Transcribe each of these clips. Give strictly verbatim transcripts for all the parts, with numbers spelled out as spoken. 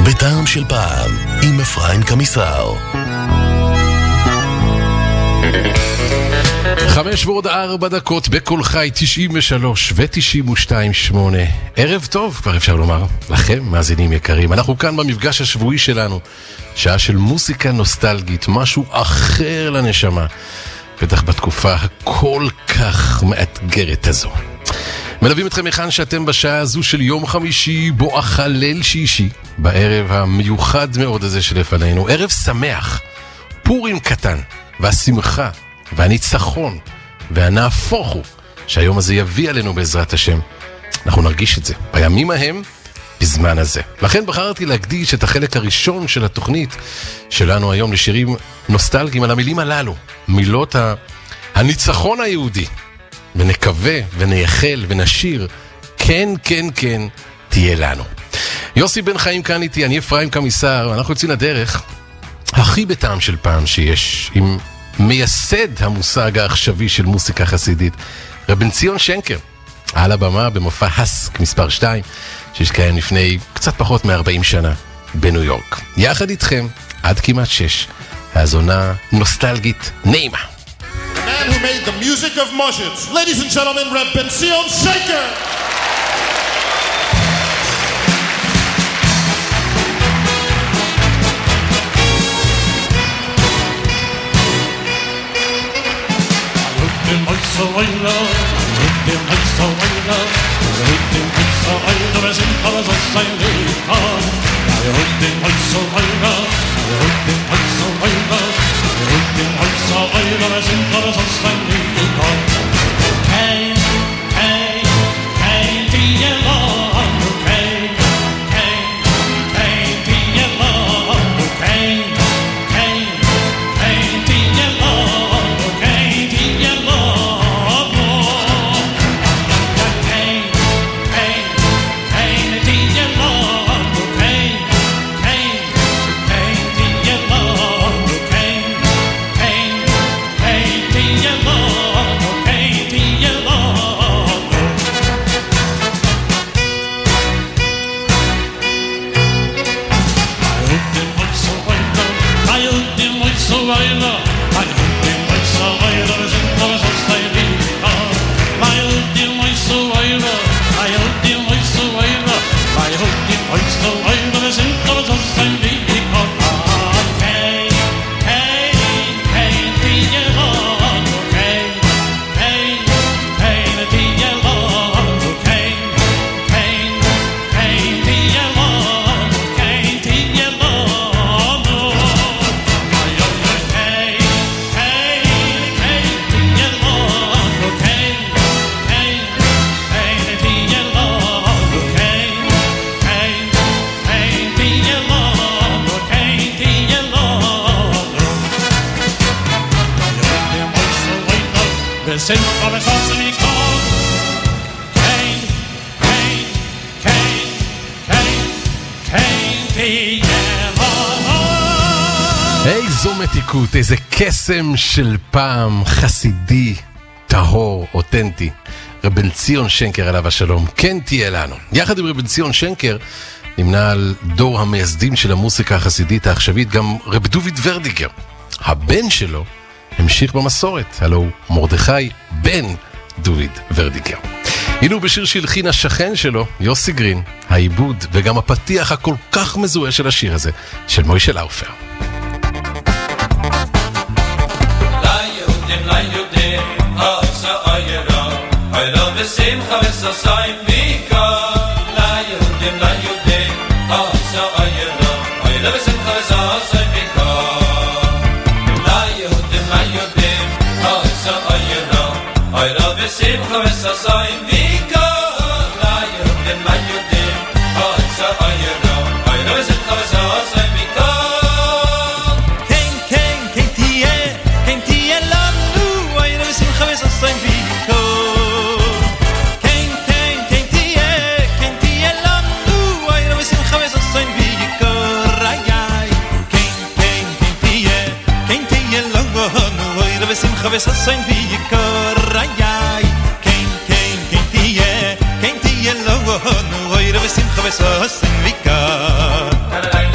בטעם של פעם, עם אפרים קמיסר. חמש ועוד ארבע דקות בכל חי תשעים ושלוש ו-תשעים ושתיים שמונה. ערב טוב, כבר אפשר לומר, לכם, מאזינים יקרים. אנחנו כאן במפגש השבועי שלנו, שעה של מוסיקה נוסטלגית, משהו אחר לנשמה, בטח בתקופה הכל כך מאתגרת הזו. מלווים אתכם מכאן שאתם בשעה הזו של יום חמישי, בואכה ליל שישי, בערב המיוחד מאוד הזה שלפנינו. ערב שמח, פורים קטן, והשמחה, והניצחון, והנהפוך הוא, שהיום הזה יביא עלינו בעזרת השם. אנחנו נרגיש את זה בימים ההם, בזמן הזה. לכן בחרתי להקדיש את החלק הראשון של התוכנית שלנו היום לשירים נוסטלגיים על המילים הללו, מילות ה... הניצחון היהודי. ונקווה ונייחל ונשיר, כן, כן, כן, תהיה לנו. יוסי בן חיים כאן איתי, אני אפרים קמיסר, ואנחנו יוצאים לדרך הכי בטעם של פעם שיש, עם מייסד המושג העכשווי של מוסיקה חסידית, רבן ציון שנקר, על הבמה במופע הסק מספר שתיים, שהשקיים לפני קצת פחות מ-ארבעים שנה בניו יורק. יחד איתכם, עד כמעט שש, האזונה נוסטלגית נעימה. Man who made the music of Moshe. Ladies and gentlemen, Reb Zion Shaker. Hey, hey, hey, do you love? Okay, hey, hey, do you love? Okay, hey, hey, do you love? Okay, do you love? Okay, hey, hey, do you love? Okay, hey, hey, do you love? Okay, hey, hey, do you love? Okay, do you love? I hope them like so I love. I hope them like so I love. As in colors of sliding. I hope them like so I love. I hope them like so I love. I hope them like so I love. As in colors of sliding. Okay, hey, hey, do you love? Okay, hey, hey, do you love? Okay, hey, hey, do you love? Okay, do you love? Hey, hey, hey, do you love? Okay, hey, hey, do you love? Okay, hey, hey, do you love? Okay, do you love? Wir sind aber sonst nicht kommen. Kein, kein, kein, kein, kein, die איזו מתיקות, איזה קסם של פעם, חסידי, טהור, אותנטי. רבן ציון שנקר עליו השלום, כן תהיה לנו. יחד עם רבן ציון שנקר נמנה על דור המייסדים של המוסיקה החסידית העכשווית גם רב דוד ורדיגר. הבן שלו המשיך במסורת, הלו מרדכי בן דוד ורדיגר. הנה בשיר שהלחין השכן שלו, יוסי גרין, העיבוד וגם הפתיח הכל כך מזוהה של השיר הזה, של מוישה לאופר. Simcha v'sasayim v'ika La Yehudim, La Yehudim Ha'asa ayera Ayera v'simcha v'sasayim v'ika La Yehudim, La Yehudim Ha'asa ayera Ayera v'simcha v'sasayim v'ika La Yehudim, La Yehudim Ha'asa ayera Ayera v'simcha v'sasayim v'ika Ken, ken, ken tiye Ken tiye lanu Ayera v'simcha v'sasayim v'ika Simcha v'sasayin v'yikor ayay Kein, kein, kein tiye Kein tiye lo nu Oire v'simcha v'sasayin v'yikor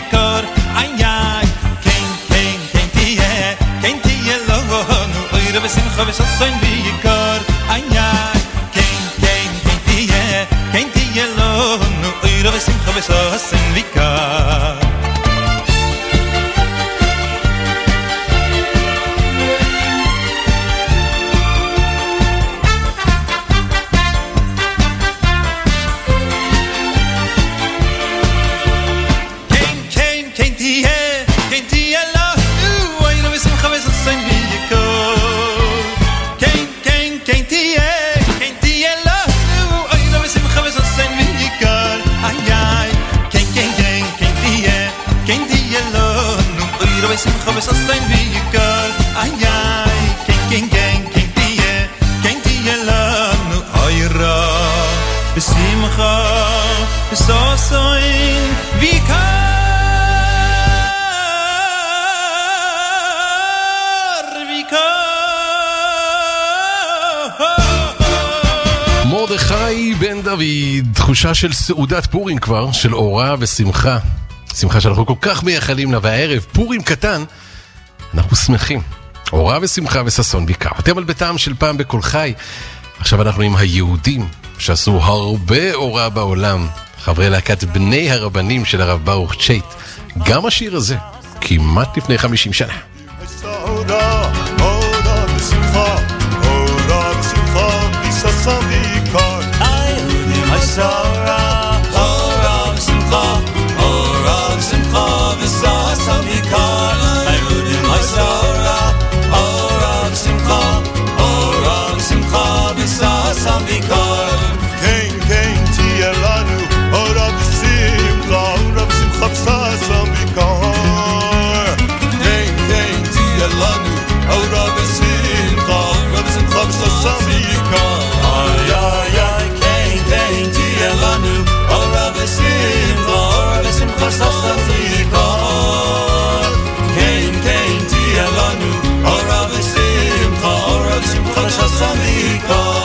ויקר איי איי קיין קיין קיין תהיה קיין תהיה לנו אויר ושמחה וששון ויקר איי איי קיין קיין קיין תהיה קיין תהיה לנו אויר ושמחה וששון ויקר שמחה וססן ויקר איי איי קיין קיין קיין תהיה קיין תהיה לנו אוירה בשמחה וססן ויקר ויקר מרדכי בן דוד, תחושה של סעודת פורים כבר, של אורה ושמחה שמחה שאנחנו כל כך מייחלים לה, והערב פורים קטן אנחנו שמחים, אורה ושמחה וששון בעיקר. אתם על ביתם של פעם בכל חי. עכשיו אנחנו עם היהודים שעשו הרבה אורה בעולם, חברי להקת בני הרבנים של הרב ברוך צ'ייט. גם השיר הזה כמעט לפני חמישים שנה. אורה, אורה ושמחה, אורה ושמחה וששון בעיקר. היהודים עשו אורה, אורה ושמחה, שמחה וששון בעיקר. היהודים עשו אורה, אורה ושמחה, אורה ושמחה וששון בעיקר. כן, כן, תהיה לנו אורה ושמחה, אורה ושמחה וששון בעיקר. כן, כן, תהיה לנו אורה ושמחה, אורה ושמחה וששון בעיקר. איי, איי, איי, כן, כן, תהיה לנו אורה ושמחה, אורה ושמחה וששון בעיקר. כן, כן, תהיה לנו אורה ושמחה, אורה ושמחה וששון בעיקר.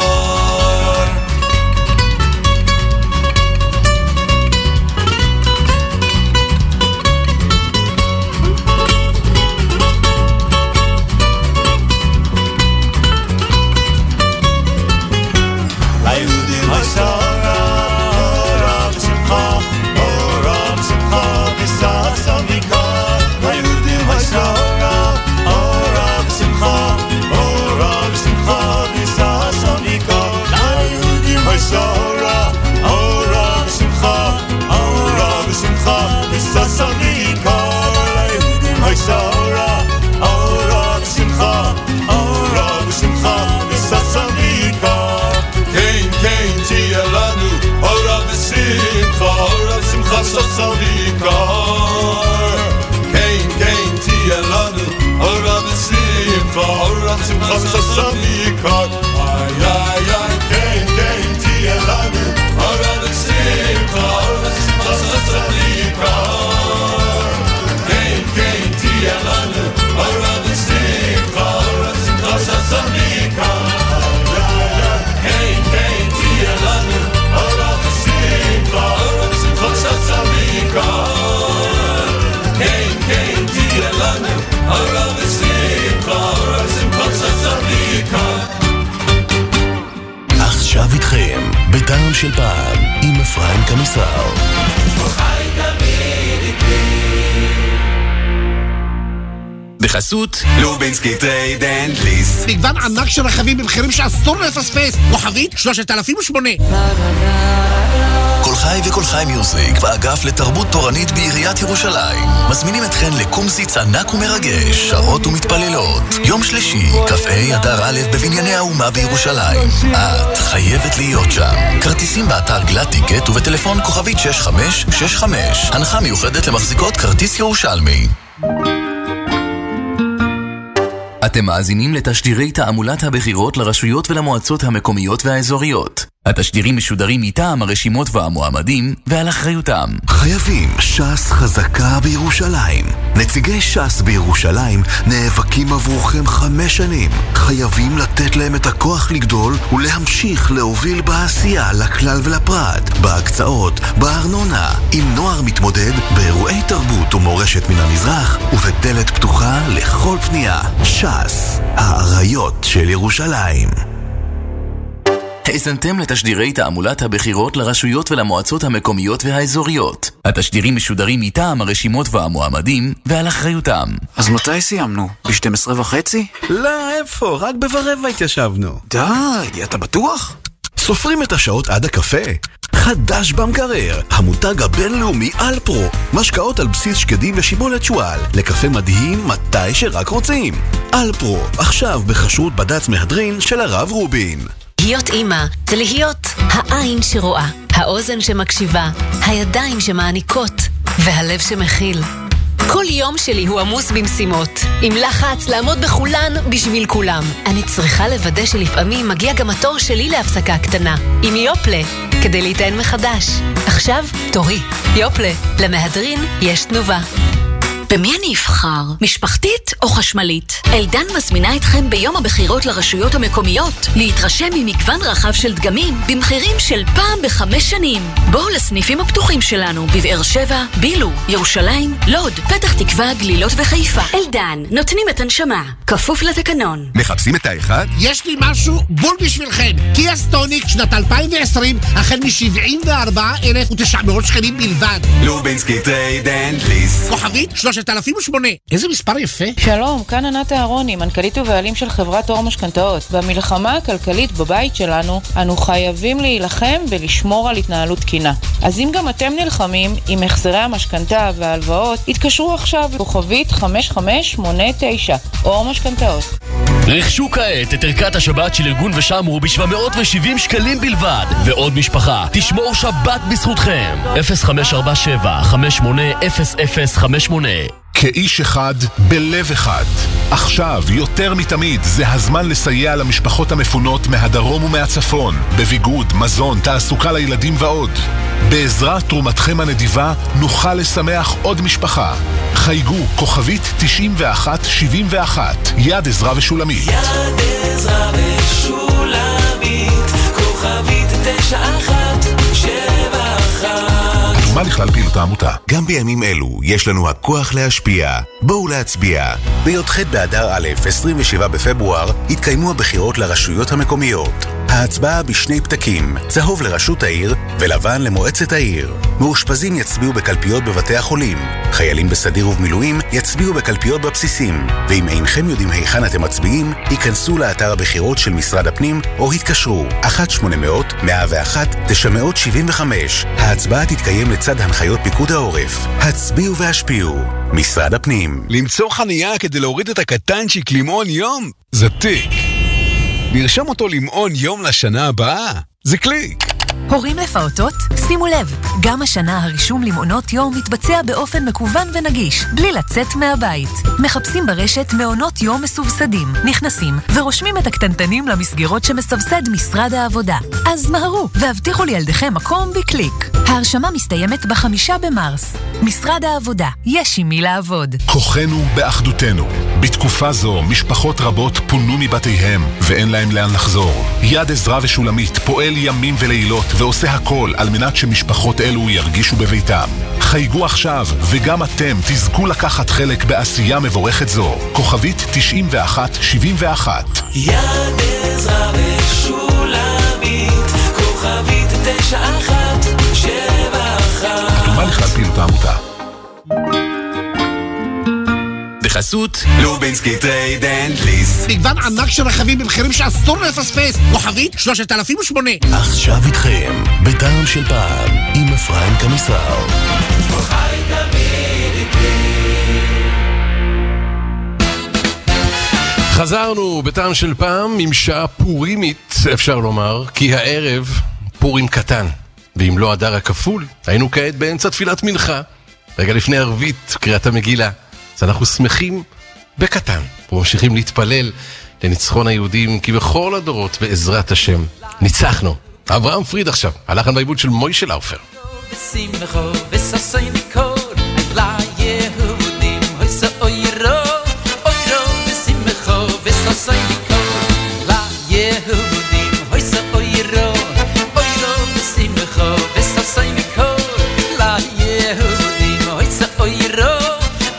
היהודים עשו אורה ושמחה, אורה ושמחה וששון בעיקר. היהודים עשו אורה, אורה ושמחה, אורה ושמחה וששון בעיקר. היהודים עשו אורה, אורה ושמחה, אורה ושמחה וששון בעיקר. היהודים עשו אורה, אורה ושמחה, אורה ושמחה וששון בעיקר. כן, כן, תהיה לנו אורה ושמחה, אורה ושמחה וששון בעיקר. כן, כן, תהיה לנו אורה ושמחה, אורה ושמחה וששון בעיקר. איי, איי, איי, כן, כן, תהיה לנו אורה ושמחה, אורה ושמחה וששון בעיקר. כן, כן, תהיה לנו אורה ושמחה, אורה ושמחה וששון בעיקר. כן, כן, תהיה לנו אורה ושמחה, אורה ושמחה וששון בעיקר. כן, כן, תהיה לנו אורה ושמחה, אורה ושמחה וששון בעיקר. עכשיו איתכם בטעם של פעם עם אפרים קמיסר. בחסות לובינסקי טרייד אנד ליס. מגוון ענק של רכבים במחירים שאסור לפספס. כוכבית שלושת אלפים ושמונה. כל חי וכל חי מיוזיק והאגף לתרבות תורנית בעיריית ירושלים מזמינים אתכן לקומסיץ ענק ומרגש, שרות ומתפללות. יום שלישי, כ"ה אדר א' בבנייני האומה בירושלים. את חייבת להיות שם. כרטיסים באתר גלת טיקט ובטלפון כוכבית שש חמש שש חמש. הנחה מיוחדת למחזיקות כרטיס ירושלמי. אתם מאזינים לתשדירי תעמולת הבחירות לרשויות ולמועצות המקומיות והאזוריות. התשדירים משודרים מטעם הרשימות והמועמדים ועל אחריותם. חייבים ש"ס חזקה בירושלים. נציגי ש"ס בירושלים נאבקים עבורכם חמש שנים. חייבים לתת להם את הכוח לגדול ולהמשיך להוביל בעשייה לכלל ולפרט, בהקצאות, בארנונה, עם נוער מתמודד, באירועי תרבות מורשת מן המזרח, ובדלת פתוחה לכל פנייה. ש"ס, האריות של ירושלים. האזנתם לתשדירי תעמולת הבחירות לרשויות ולמועצות המקומיות והאזוריות. התשדירים משודרים מטעם הרשימות והמועמדים ועל אחריותם. אז מתי סיימנו? ב-שתים עשרה וחצי? לא, איפה? רק ברבע התיישבנו. די, אתה בטוח? סופרים את השעות עד הקפה? חדש במקרר, המותג הבינלאומי אלפרו. משקאות על בסיס שקדים ושיבולת שואל, לקפה מדהים מתי שרק רוצים. אלפרו, עכשיו בחשרות בד"ץ מהדרין של הרב רובין. להיות אימא זה להיות העין שרואה, האוזן שמקשיבה, הידיים שמעניקות והלב שמכיל. כל יום שלי הוא עמוס במשימות, עם לחץ לעמוד בכולן בשביל כולם. אני צריכה לוודא שלפעמים מגיע גם התור שלי להפסקה קטנה, עם יופלה, כדי להתען מחדש. עכשיו תורי, יופלה, למהדרין יש תנובה. במי אני אבחר? משפחתית או חשמלית? אלדן מזמינה אתכם ביום הבחירות לרשויות המקומיות להתרשם ממגוון רחב של דגמים במחירים של פעם בחמש שנים. בואו לסניפים הפתוחים שלנו בבאר שבע, בילו, ירושלים, לוד, פתח תקווה, גלילות וחיפה. אלדן, נותנים את הנשמה, כפוף לתקנון. מחפשים את האחד? יש לי משהו בול בשבילכם. קיה סטוניק שנת אלפיים ועשרים, החל מ-שבעים וארבעה אלף ותשע מאות שקלים בלבד. לובינסקי טרייד אנד ליס. כוכבית שלושת אלפים ושמונה. איזה מספר יפה. שלום, כאן ענת אהרוני, מנכ"לית ובעלים של חברת אור משכנתאות. במלחמה הכלכלית בבית שלנו, אנו חייבים להילחם ולשמור על התנהלות תקינה. אז אם גם אתם נלחמים עם החזרי המשכנתה וההלוואות, התקשרו עכשיו לכוכבית חמש חמש שמונה תשע, אור משכנתאות. רכשו כעת את ערכת השבת של ארגון ושמרו ב-שבע מאות ושבעים שקלים בלבד, ועוד משפחה תשמור שבת בזכותכם. אפס חמש ארבע שבע חמש שמונה אפס אפס חמש שמונה. כאיש אחד, בלב אחד. עכשיו, יותר מתמיד, זה הזמן לסייע למשפחות המפונות מהדרום ומהצפון, בביגוד, מזון, תעסוקה לילדים ועוד. בעזרת תרומתכם הנדיבה, נוכל לשמח עוד משפחה. חייגו, כוכבית תשעים ואחת שבעים ואחת, יד עזרא ושולמית. יד עזרא ושולמית, כוכבית תשע אחת שבע אחת. מה לכלל פעילות העמותה? גם בימים אלו יש לנו הכוח להשפיע. בואו להצביע. בי"ח באדר א', עשרים ושבעה בפברואר, יתקיימו הבחירות לרשויות המקומיות. ההצבעה בשני פתקים, צהוב לרשות העיר ולבן למועצת העיר. מאושפזים יצביעו בקלפיות בבתי החולים. חיילים בסדיר ובמילואים יצביעו בקלפיות בבסיסים. ואם אינכם יודעים היכן אתם מצביעים, ייכנסו לאתר הבחירות של משרד הפנים או התקשרו אחת שמונה אפס אפס מאה ואחת תשע שבעים וחמש. ההצבעה תתקיים לצד הנחיות פיקוד העורף. הצביעו והשפיעו. משרד הפנים. למצוא חנייה כדי להוריד את הקטנצ'יק למעון יום? זה טיק. לרשום אותו למעון יום לשנה הבאה? זה קליק. הורים לפעוטות? שימו לב, גם השנה הרישום למעונות יום מתבצע באופן מקוון ונגיש, בלי לצאת מהבית. מחפשים ברשת מעונות יום מסובסדים, נכנסים ורושמים את הקטנטנים למסגרות שמסבסד משרד העבודה. אז מהרו והבטיחו לילדיכם מקום בקליק. ההרשמה מסתיימת בחמישה במרס. משרד העבודה, יש עם מי לעבוד. כוחנו באחדותנו. בתקופה זו משפחות רבות פונו מבתיהם ואין להם לאן לחזור. יד עזרא ושולמית פועל ימים ולילות ועושה הכל על מנת שמשפחות אלו ירגישו בביתם. חייגו עכשיו וגם אתם תזכו לקחת חלק בעשייה מבורכת זו. כוכבית תשעים ואחת שבעים ואחת. יד עזרא ושולמית, כוכבית תשע אחת שבע אחת. כתובה לכלל פעילות העמותה. בחסות לובינסקי טרייד אנד ליס. מגוון ענק של רכבים במחירים שאסור לפספס. כוכבית שלושת אלפים ושמונה. עכשיו איתכם, בטעם של פעם, עם אפרים קמיסר. חי תמיד איתי. חזרנו בטעם של פעם עם שעה פורימית, אפשר לומר, כי הערב פורים קטן. ואם לא הדר הכפול, היינו כעת באמצע תפילת מנחה. רגע לפני ערבית, קריאת המגילה. אז אנחנו שמחים בקטן, וממשיכים להתפלל לניצחון היהודים, כי בכל הדורות בעזרת השם ניצחנו. אברהם פריד עכשיו, הלחן בעיבוד של מוישה לאופר. ושמחו וששי ניקוד, ליהודים הויסה אוירו, אוירו ושמחו וששי ניקוד, ליהודים הויסה אוירו, אוירו ושמחו וששי ניקוד, ליהודים הויסה אוירו,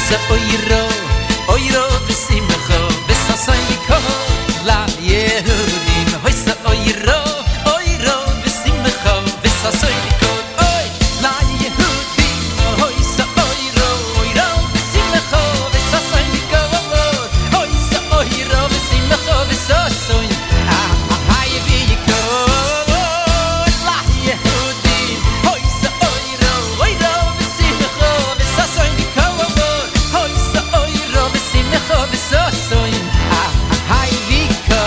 sa oiro oiro besimcho besasay ko la yehudim hoy sa oiro oiro besimcho besasay ko oy la yehudim hoy sa oiro oiro besimcho besasay ko hoy sa oiro besimcho besasay ah hay vi ko la yehudim hoy sa oiro oiro besimcho besasay ko hoy sa oiro besimcho besasay ah hay vi ko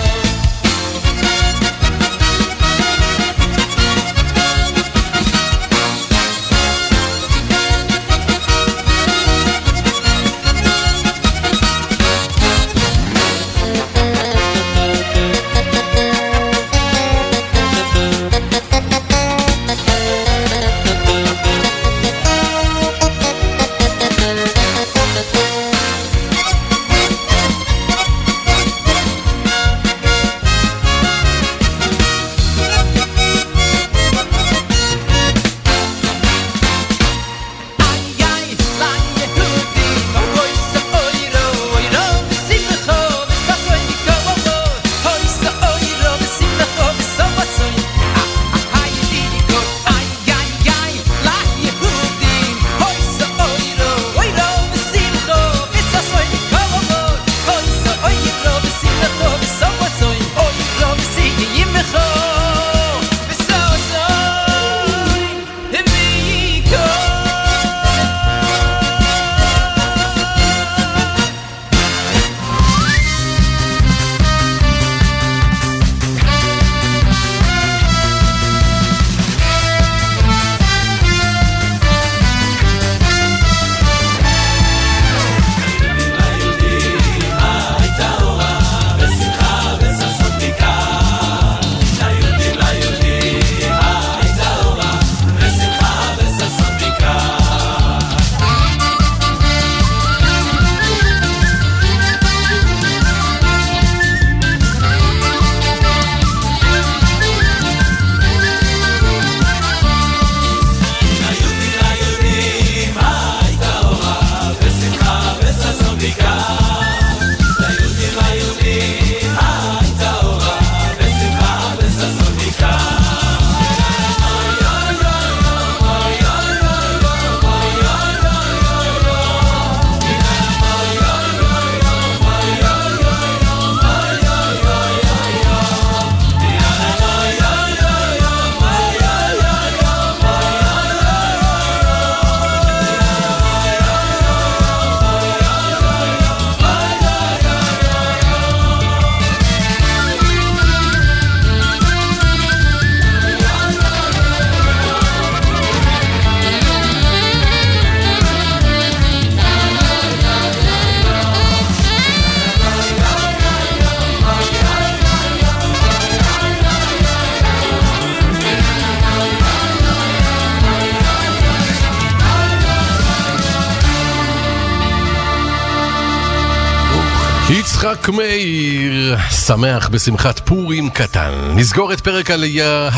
יצחק מאיר, שמח בשמחת פורים קטן. נסגור את פרק על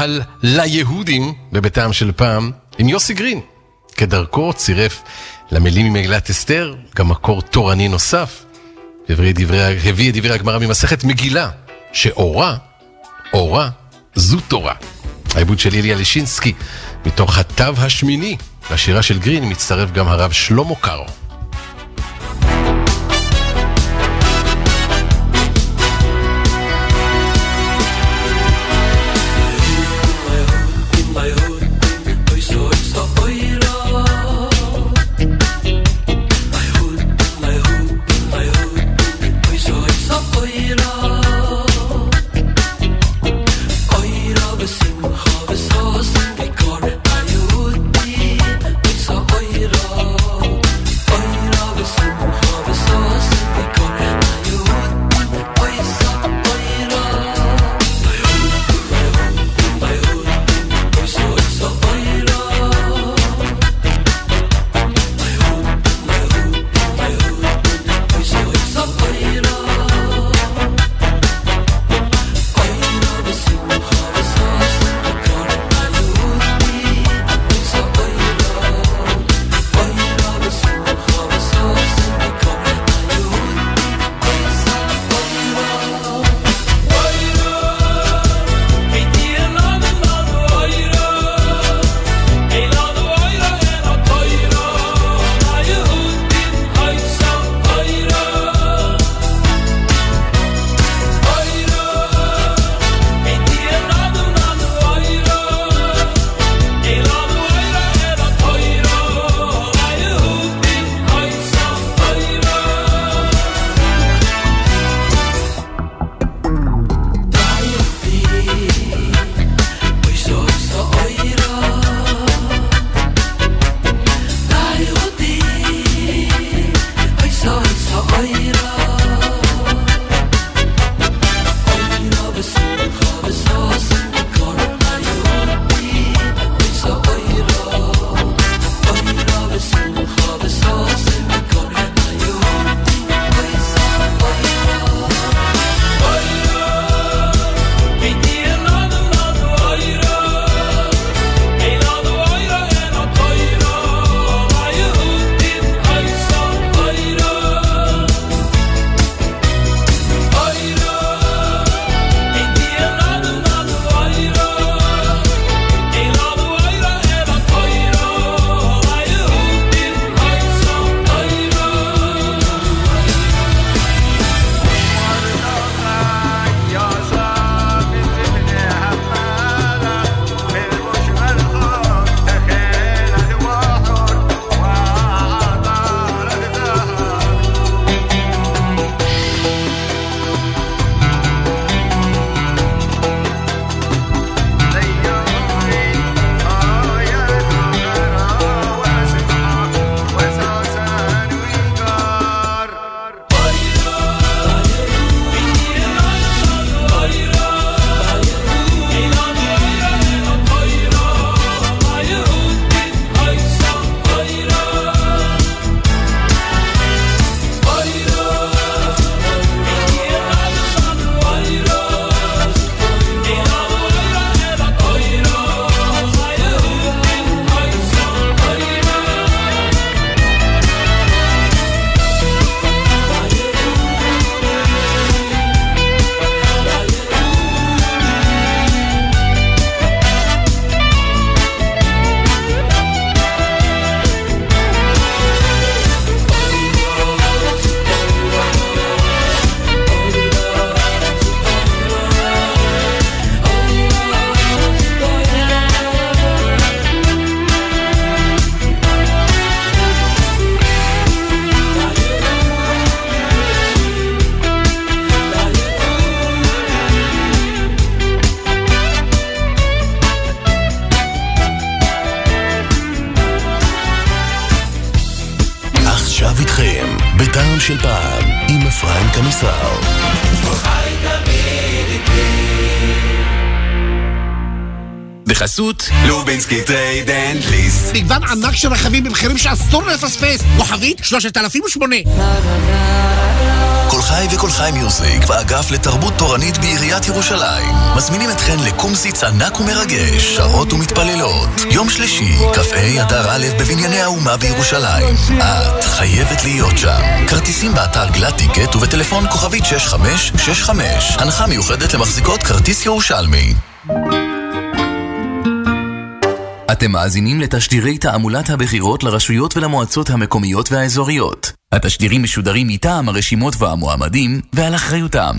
ליהודים בביתם של פעם עם יוסי גרין. כדרכו צירף למילים ממגילת אסתר גם מקור תורני נוסף. הביא את דברי הגמרא ממסכת מגילה, שאורה, אורה, זו תורה. העיבוד של איליה לשינסקי מתוך התו השמיני. לשירה של גרין מצטרף גם הרב שלמה קארו. Oy עכשיו איתכם, בטעם של פעם, עם אפרים קמיסר. חי תמיד איתי. בחסות לובינסקי טרייד אנד ליס. מגוון ענק של רכבים במחירים שאסור לפספס. כוכבית שלושת אלפים ושמונה. כל חי וכל חי מיוזיק והאגף לתרבות תורנית בעיריית ירושלים מזמינים אתכן לקומזיץ ענק ומרגש, שרות ומתפללות. יום שלישי, כ"ה אדר א' בבנייני האומה בירושלים. את חייבת להיות שם. כרטיסים באתר גלת טיקט ובטלפון כוכבית שש חמש שש חמש. הנחה מיוחדת למחזיקות כרטיס ירושלמי. אתם מאזינים לתשדירי תעמולת הבחירות לרשויות ולמועצות המקומיות והאזוריות. התשדירים משודרים מטעם הרשימות והמועמדים ועל אחריותם.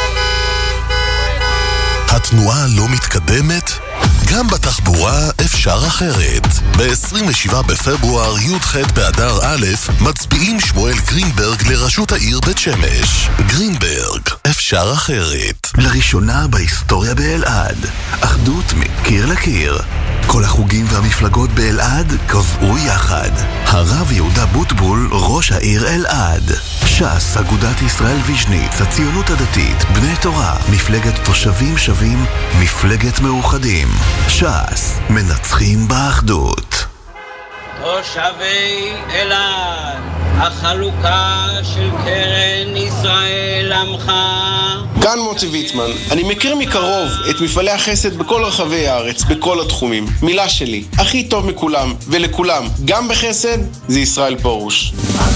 התנועה לא מתקדמת? גם בתחבורה אפשר אחרת. ב-עשרים ושבעה בפברואר י"ח באדר א' מצביעים שמואל גרינברג לראשות העיר בית שמש. גרינברג, אפשר אחרת. לראשונה בהיסטוריה באלעד, אחדות מקיר לקיר. כל החוגים והמפלגות באלעד קבעו יחד. הרב יהודה בוטבול, ראש העיר אלעד. ש"ס, אגודת ישראל ויז'ניץ, הציונות הדתית, בני תורה, מפלגת תושבים שווים, מפלגת מאוחדים. ש"ס, מנצחים באחדות. תושבי אלעד, החלוקה של קרן ישראל עמך. כאן מוצי ויצמן. אני מכיר מקרוב את מפעלי החסד בכל רחבי הארץ, בכל התחומים. מילה שלי, הכי טוב מכולם ולכולם, גם בחסד, זה ישראל פרוש.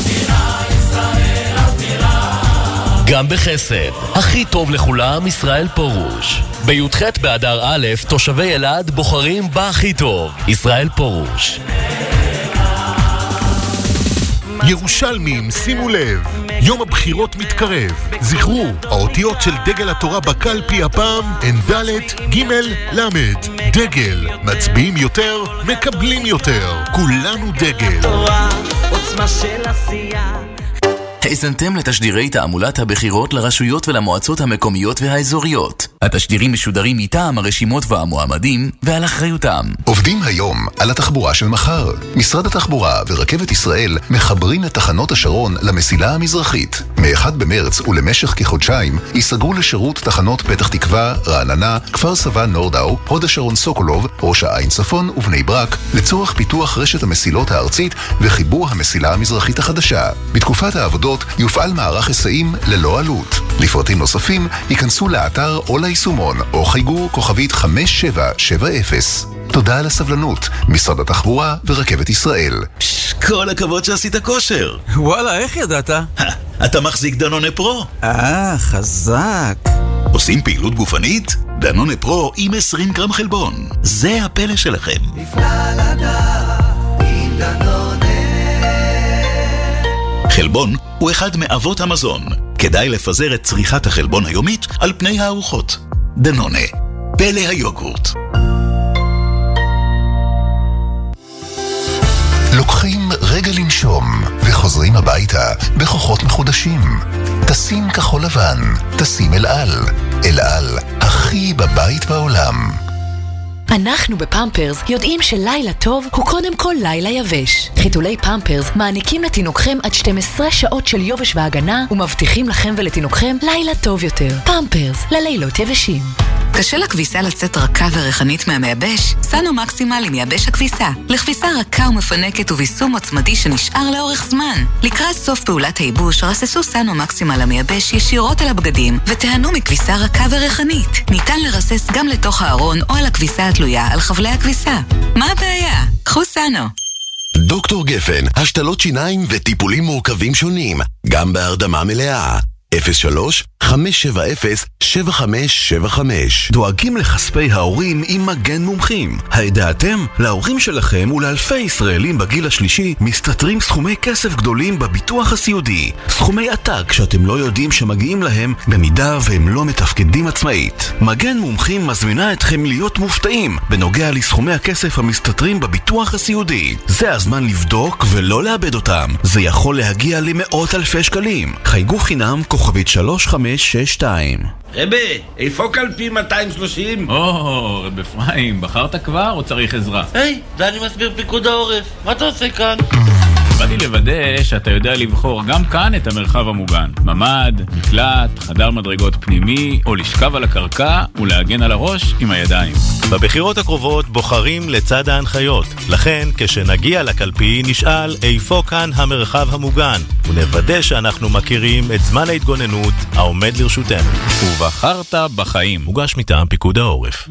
גם בחסד, הכי טוב לכולם, ישראל פרוש. בי"ח באדר א', תושבי אלעד בוחרים בהכי טוב, ישראל פרוש. ירושלמים, שימו לב, יום הבחירות מתקרב. זכרו, האותיות של דגל התורה בקלפי הפעם הן ד' ג' למד. דגל, מצביעים יותר, מקבלים יותר. כולנו דגל. עוצמה של עשייה. האזנתם לתשדירי תעמולת הבחירות לרשויות ולמועצות המקומיות והאזוריות. התשדירים משודרים מטעם הרשימות והמועמדים ועל אחריותם. עובדים היום על התחבורה של מחר. משרד התחבורה ורכבת ישראל מחברים את תחנות השרון למסילה המזרחית. מ-אחד במרץ ולמשך כחודשיים ייסגרו לשירות תחנות פתח תקווה, רעננה, כפר סבא נורדאו, הוד השרון סוקולוב, ראש העין צפון ובני ברק, לצורך פיתוח רשת המסילות הארצית וחיבור המסילה המזרחית החדשה. בתקופת העבודות יופעל מערך היסעים ללא עלות. לפרטים נוספים ייכנסו לאתר או ליישומון או חייגו כוכבית חמש שבע שבע אפס. תודה על הסבלנות, משרד התחבורה ורכבת ישראל. כל הכבוד שעשית כושר. וואלה, איך ידעת? אתה מחזיק דנונה פרו. אה, חזק. עושים פעילות גופנית? דנונה פרו עם עשרים גרם חלבון. זה הפלא שלכם. נפלא לדעת עם דנונה. חלבון הוא אחד מאבות המזון. כדאי לפזר את צריכת החלבון היומית על פני הארוחות. דנונה, פלא היוגורט. לוקחים רגע לנשום וחוזרים הביתה בכוחות מחודשים. תשים כחול לבן, תשים אל על. אל על, הכי בבית בעולם. אנחנו בפמפרס יודעים שלילה טוב הוא קודם כל לילה יבש. חיתולי פמפרס מעניקים לתינוקכם עד שתים עשרה שעות של יובש והגנה ומבטיחים לכם ולתינוקכם לילה טוב יותר. פמפרס, ללילות יבשים. קשה לכביסה לצאת רכה וריחנית מהמייבש? סנו מקסימל עם מייבש הכביסה. לכביסה רכה ומפנקת וביסום עוצמתי שנשאר לאורך זמן. לקראת סוף פעולת הייבוש, רססו סנו מקסימל המייבש ישירות על הבגדים ותיהנו מכביסה רכה וריחנית. ניתן לרסס גם לתוך הארון או על הכביסה התלויה על חבלי הכביסה. מה הבעיה? קחו סנו. דוקטור גפן, השתלות שיניים וטיפולים מורכבים שונים, גם בהרדמה מלאה. אפס שלוש חמש שבע אפס שבע חמש שבע חמש. דואגים לכספי ההורים עם מגן מומחים. הידעתם? להורים שלכם ולאלפי ישראלים בגיל השלישי מסתתרים סכומי כסף גדולים בביטוח הסיעודי. סכומי עתק שאתם לא יודעים שמגיעים להם במידה והם לא מתפקדים עצמאית. מגן מומחים מזמינה אתכם להיות מופתעים בנוגע לסכומי הכסף המסתתרים בביטוח הסיעודי. זה הזמן לבדוק ולא לאבד אותם. זה יכול להגיע למאות אלפי שקלים. חייגו חינם כוכבית שלוש חמש שש שתיים. רבי, איפה קלפי מאתיים ושלושים? או, רב אפרים, בחרת כבר או צריך עזרה? היי, זה אני מסביר פיקוד העורף. מה אתה עושה כאן? באתי לוודא שאתה יודע לבחור גם כאן את המרחב המוגן. ממד, מקלט, חדר מדרגות פנימי, או לשכב על הקרקע ולהגן על הראש עם הידיים. בבחירות הקרובות בוחרים לצד ההנחיות. לכן, כשנגיע לקלפי, נשאל איפה כאן המרחב המוגן, ונוודא שאנחנו מכירים את זמן ההתגוננות העומד לרשותנו. ובחרת בחיים. מוגש מטעם פיקוד העורף.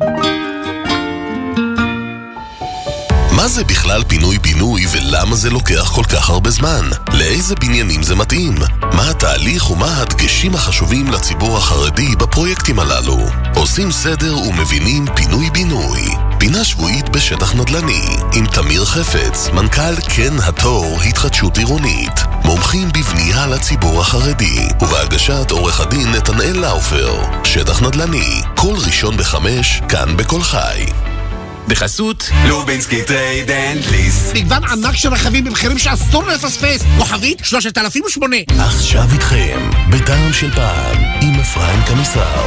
מה זה בכלל פינוי-בינוי ולמה זה לוקח כל כך הרבה זמן? לאיזה בניינים זה מתאים? מה התהליך ומה הדגשים החשובים לציבור החרדי בפרויקטים הללו? עושים סדר ומבינים פינוי-בינוי. פינה שבועית בשטח נדל"ני עם תמיר חפץ, מנכ"ל כן התור התחדשות עירונית. מומחים בבנייה לציבור החרדי ובהגשת עורך הדין נתנאל לאופר. שטח נדל"ני, כל ראשון בחמש, כאן בכל חי. בחסות לובינסקי טרייד אנד ליס. מגוון ענק של רכבים במחירים שאסור לפספס. כוכבית שלושת אלפים ושמונה. עכשיו איתכם בטעם של פעם עם אפרים קמיסר.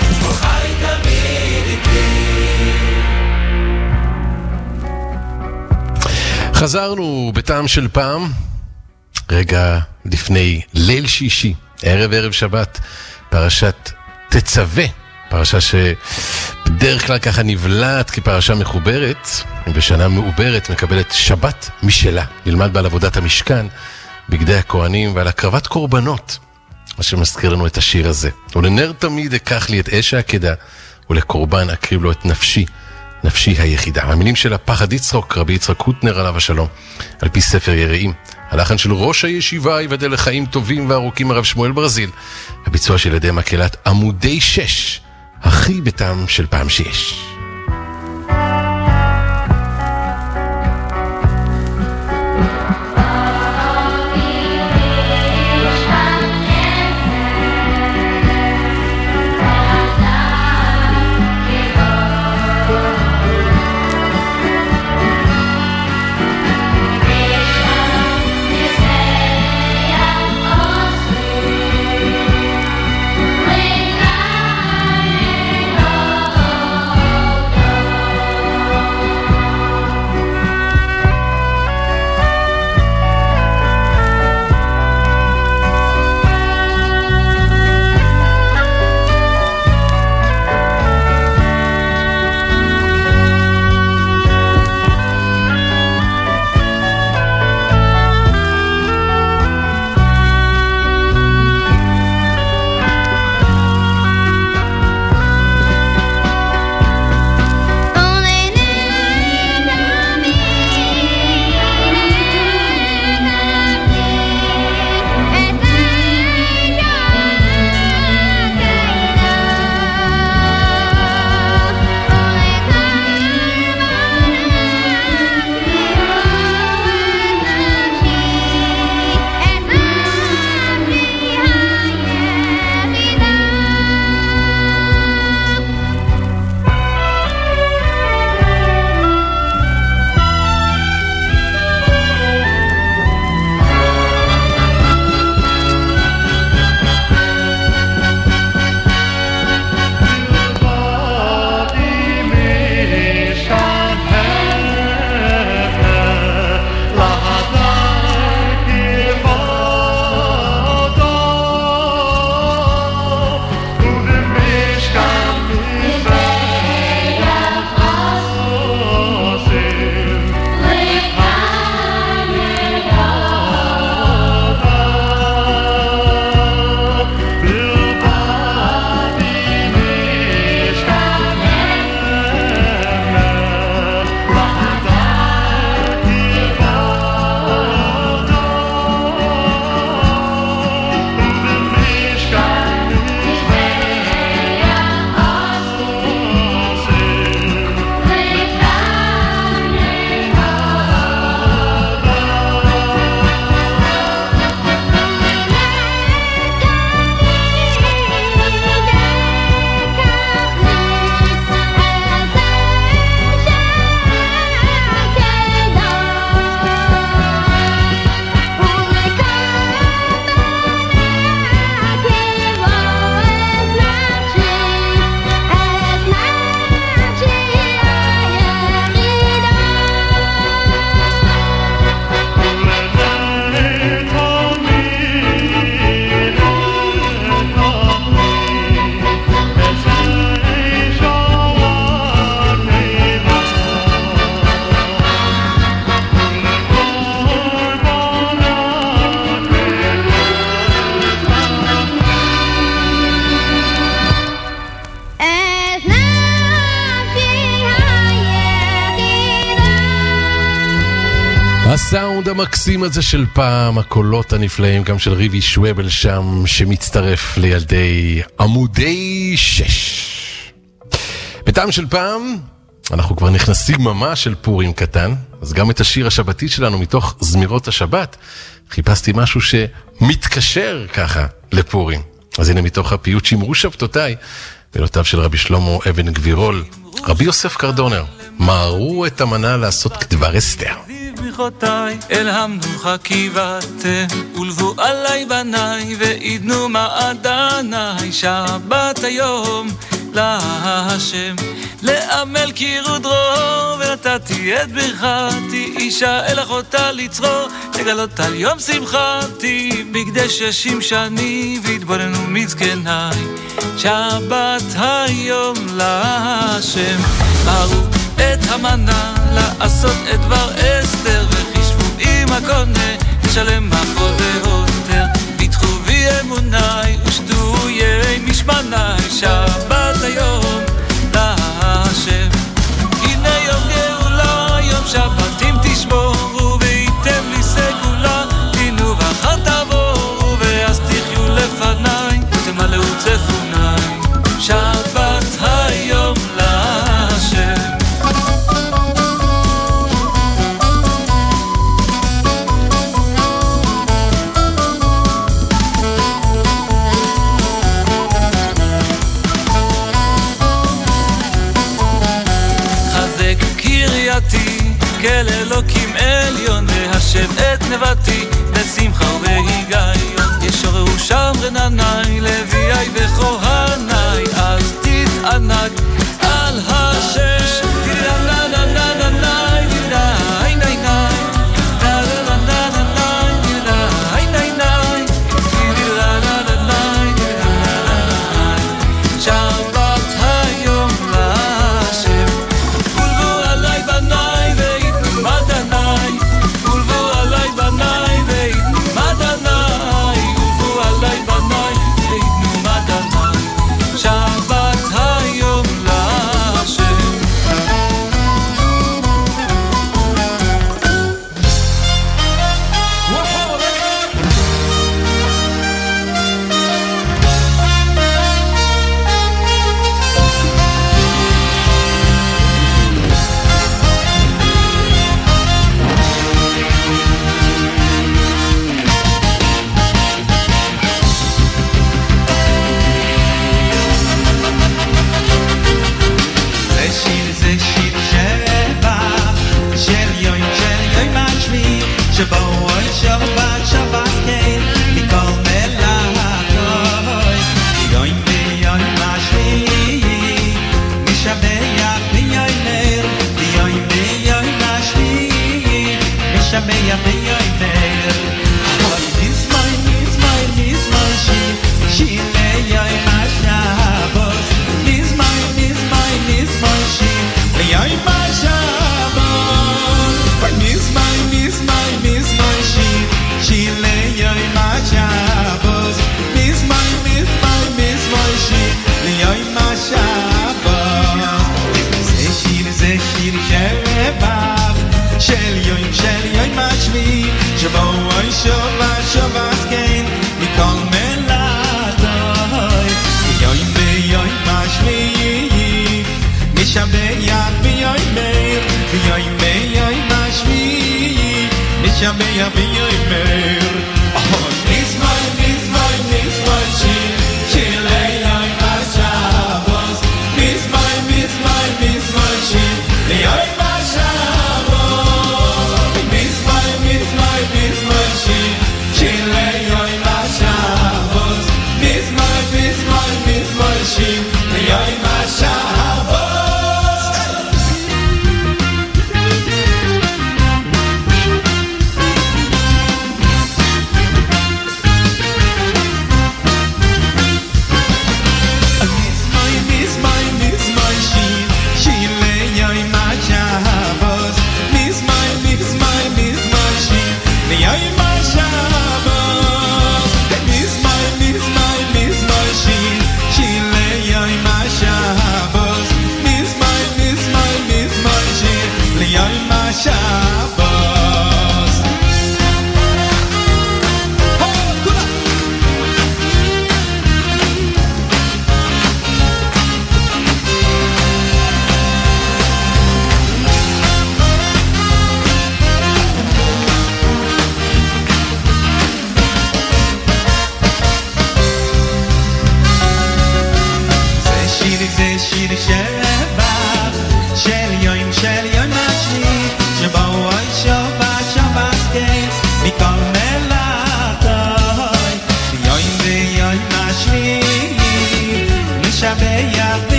חזרנו בטעם של פעם, רגע לפני ליל שישי, ערב ערב שבת, פרשת תצווה, פרשה שבדרך כלל ככה נבלעת כפרשה מחוברת, בשנה מעוברת מקבלת שבת משלה, נלמד בה על עבודת המשכן, בגדי הכהנים ועל הקרבת קורבנות, מה שמזכיר לנו את השיר הזה. ולנר תמיד אקח לי את אש העקדה, ולקורבן אקריב לו את נפשי, נפשי היחידה. המילים של הפחד יצחוק, רבי יצחק הוטנר עליו השלום, על פי ספר יראים. הלחן של ראש הישיבה יבדל לחיים טובים וארוכים הרב שמואל ברזיל. הביצוע של ידי מקהלת עמודי שש, הכי בטעם של פעם שיש. הסאונד המקסים הזה של פעם, הקולות הנפלאים גם של ריבי שוואבל שם, שמצטרף לילדי עמודי שש. בטעם של פעם, אנחנו כבר נכנסים ממש של פורים קטן, אז גם את השיר השבתי שלנו מתוך זמירות השבת, חיפשתי משהו שמתקשר ככה לפורים. אז הנה מתוך הפיוט שמרו שבתותיי, מילותיו של רבי שלמה אבן גבירול, רבי יוסף קרדונר, מהרו את המנה לעשות כדבר אסתר. ברכותיי אל המנוחה קיבלתם ולבו עליי בניי ועידנו מעדניי שבת היום להשם לעמל קירות דרור ונתתי את ברכתי אישה אל אחותה לצרור לגלות על יום שמחתי בגדי ששים שנים והתבוננו מזקניי שבת היום להשם מהרו את המנה לעשות את דבר אסתר וחישבו עם הקונה לשלם מחול והותר ביטחו בי אמוני ושתו יי משמני שבת היום להשם הנה יום גאולה יום שבתים תשמורו וייתם לי סגולה תינו ואחר תעבורו ואז תחיו לפניי ותמלאו צפוני שבת היום להשם כל אלוקים עליון והשם את נבטי לשמחה ובהיגיון ישורו שם רנני לביאי וכהני אז תתענג על השם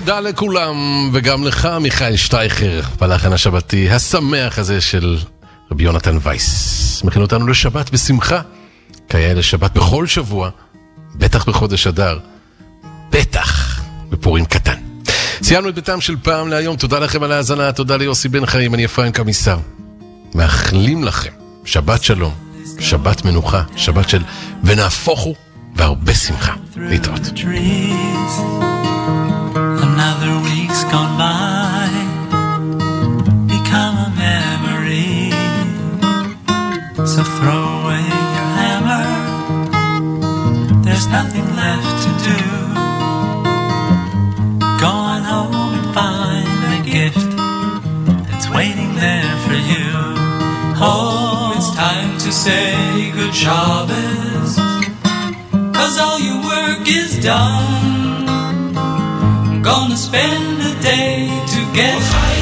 תודה לכולם, וגם לך מיכאל שטייכר, בלחן השבתי השמח הזה של רבי יונתן וייס. מכין אותנו לשבת בשמחה, כיאה לשבת בכל שבוע, בטח בחודש אדר, בטח בפורים קטן. סיימנו את ביתם של פעם להיום, תודה לכם על ההאזנה, תודה ליוסי בן חיים, אני אפרים קמיסר. מאחלים לכם שבת שלום, שבת מנוחה, שבת של ונהפוכו והרבה שמחה. להתראות. Another week's gone by, become a memory. So throw away your hammer, there's nothing left to do. Go on home and find the gift that's waiting there for you. Oh, it's time to say good Shabbos, 'cause all your work is done. Gonna spend a day together.